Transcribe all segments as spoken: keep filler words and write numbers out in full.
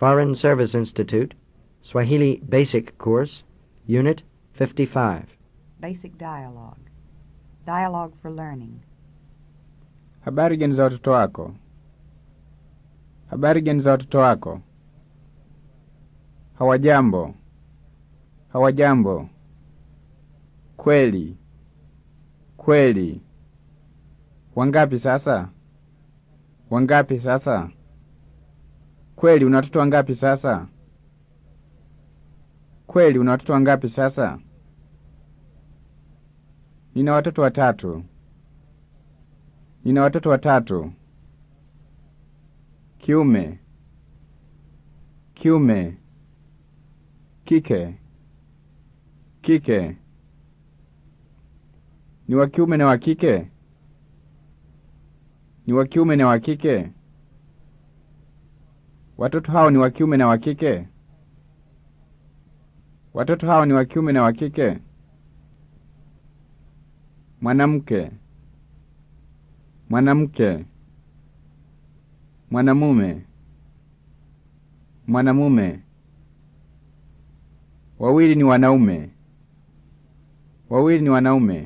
Foreign Service Institute, Swahili Basic Course, Unit fifty-five. Basic Dialogue. Dialogue for Learning. Habari gani za watoto wako? Habari gani za watoto wako? Hawajambo. Hawajambo. Kweli. Kweli. Wangapi sasa? Wangapi sasa? Kweli una watoto wangapi sasa? Kweli una watoto wangapi sasa? Nina watoto watatu. Nina watoto watatu. Kiume. Kiume. Kike. Kike. Ni wa kiume na wa kike? Ni wa kiume na wa kike? Watoto hao ni wa kiume na wa kike? Watoto hao ni wa kiume na wa kike? Mwanamke. Mwanamke. Mwanamume. Mwanamume. Wawili ni wanaume. Wawili ni wanaume.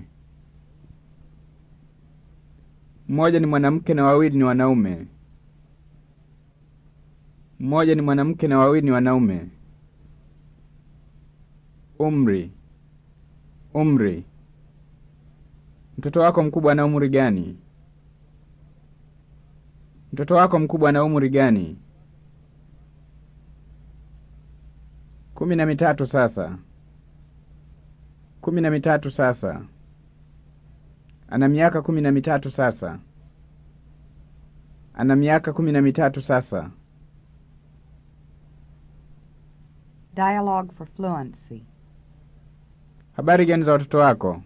Mmoja ni mwanamke na wawili ni wanaume. Mmoja ni mwanamke na wawili ni wanaume. Umri. Umri. Mtoto wako mkubwa ana umri gani? Mtoto wako mkubwa ana umri gani? Kumi na mitatu sasa. Kumi na mitatu sasa. Ana miaka kumi na mitatu sasa. Ana miaka kumi na mitatu sasa. Dialogue for Fluency. Habari gani za watoto wako?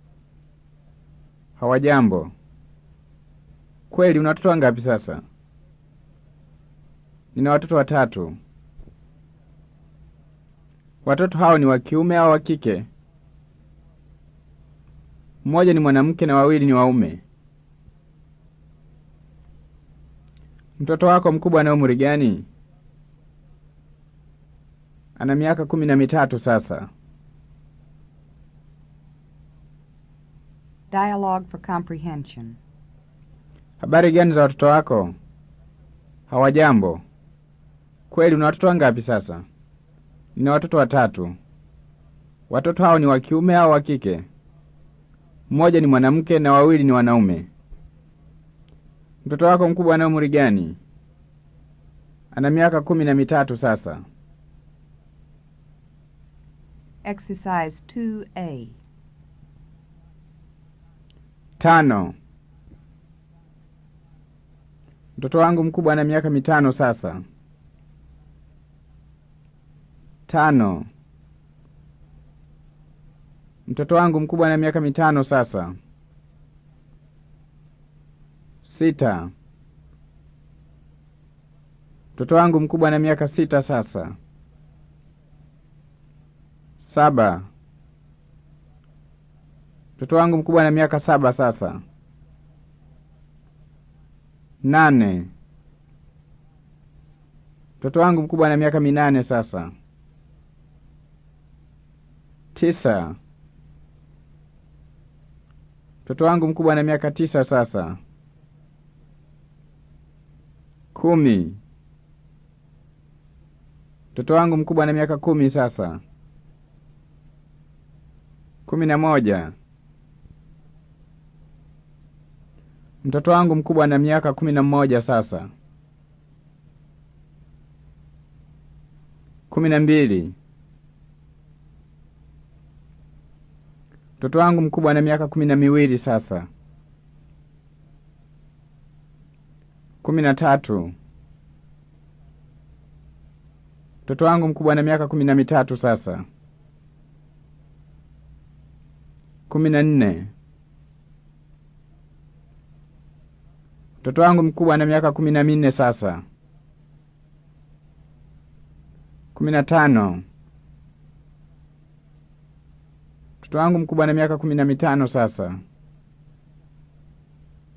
Hawajambo. Kweli una watoto wangapi sasa? Nina watoto watatu. Watoto hao ni wa kiume au wa kike? Mmoja ni mwanamke na wawili ni waume. Mtoto wako mkubwa ana umri gani? Ana miaka kumi na mitatu sasa. Dialogue for Comprehension. Habari gani za watoto wako? Hawajambo. Kweli una watoto wangapi sasa? Nina watoto watatu. Watoto hao ni wa kiume au wa kike? Mmoja ni mwanamke na wawili ni wanaume. Mtoto wako mkubwa ana umri gani? Ana miaka kumi na mitatu sasa. Exercise two A. Tano. Mtoto wangu mkubwa ana miaka mitano sasa. Tano. Mtoto wangu mkubwa ana miaka mitano sasa. Sita. Mtoto wangu mkubwa ana miaka sita sasa. Saba. Mtoto wangu mkubwa ana miaka saba sasa. Nane. Mtoto wangu mkubwa ana miaka minane sasa. Tisa. Mtoto wangu mkubwa ana miaka tisa sasa. Kumi. Mtoto wangu mkubwa ana miaka kumi sasa. Kumi na moja. Mtoto wangu mkubwa ana miaka kumi na mmoja sasa. Kumi na mbili. Mtoto wangu mkubwa ana miaka kumi na miwili sasa. Kumi na tatu. Mtoto wangu mkubwa ana miaka kumi na mitatu sasa. Kumi na nne. Mtoto wangu mkubwa ana miaka kumi na minne sasa. Kumi na tano. Mtoto wangu mkubwa ana miaka kumi na mitano sasa.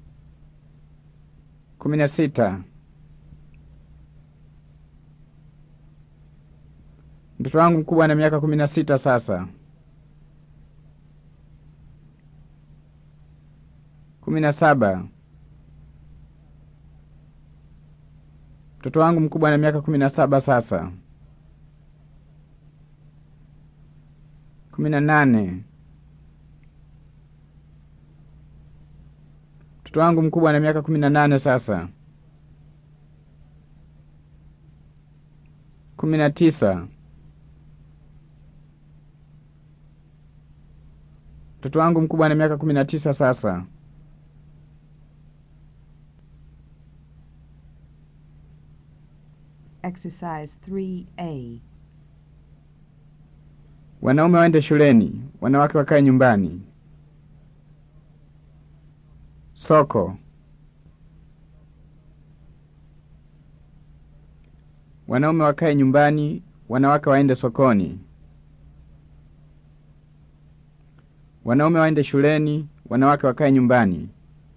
Kumi na sita. Mtoto wangu mkubwa ana miaka kumi na sita sasa. Kumi na saba. Mtoto wangu mkubwa ana miaka kumi na saba sasa. Kumi na nane. Mtoto wangu mkubwa ana miaka kumi na nane sasa. Kumi na tisa. Mtoto wangu mkubwa ana miaka kumi na tisa sasa. Exercise three A. Wanaume waende shuleni, wanawake wakae nyumbani. Soko. Wanaume wakae nyumbani, wanawake waende sokoni. Wanaume waende shuleni, wanawake wakae nyumbani.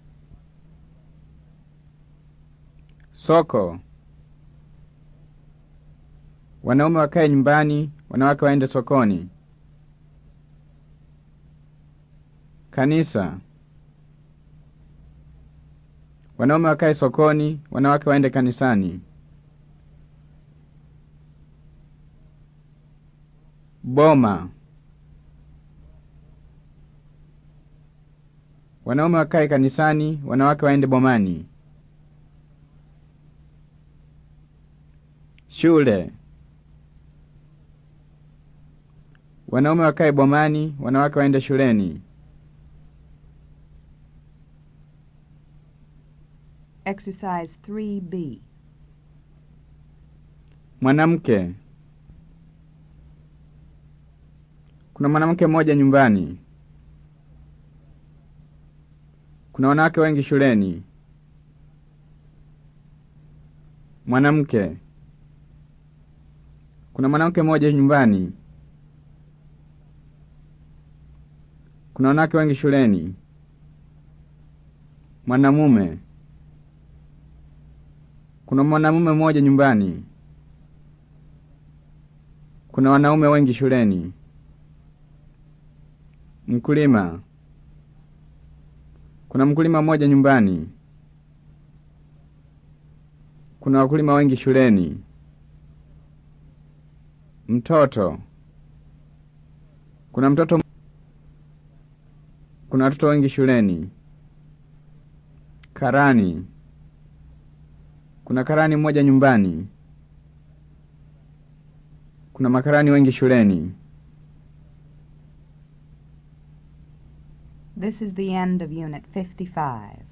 Soko. Wanaume wakae nyumbani, wanawake waende sokoni. Kanisa. Wanaume wakae sokoni, wanawake waende kanisani. Boma. Wanaume wakae kanisani, wanawake waende bomani. Shule. Wanaume wakae bomani, wanawake waende shuleni. Exercise three B. Mwanamke. Kuna mwanamke mmoja nyumbani. Kuna wanawake wengi shuleni. Mwanamke. Kuna mwanamke mmoja nyumbani. Kuna wanawake wengi shuleni. Mwanamume. Kuna mwanamume mmoja nyumbani. Kuna wanaume wengi shuleni. Mkulima. Kuna mkulima mmoja nyumbani. Kuna wakulima wengi shuleni. Mtoto. Kuna mtoto. Kuna watoto wengi shuleni. Karani. Kuna karani mmoja nyumbani. Kuna makarani wengi shuleni. This is the end of Unit fifty-five.